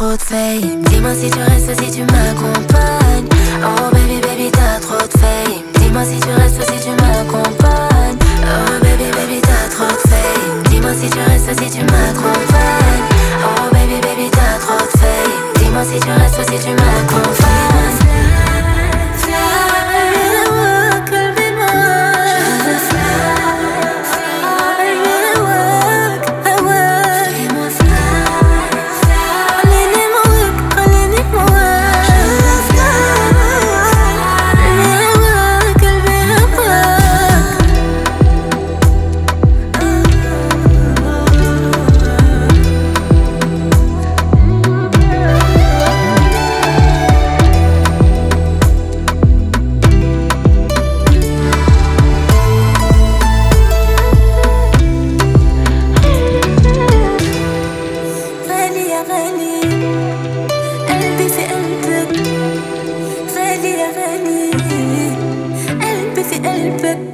trop de fame. Dis-moi si tu restes, si tu m'accompagnes. Oh baby, baby, t'as trop de fame. Dis-moi si tu restes, si tu m'accompagnes. Oh baby, baby, t'as trop de fame. Dis-moi si tu restes, si tu m'accompagnes. Oh baby, baby, t'as trop de fame. Dis-moi si tu restes, si tu m'accompagnes. قلبي في قلبك غالي يا غالي، قلبي في قلبك.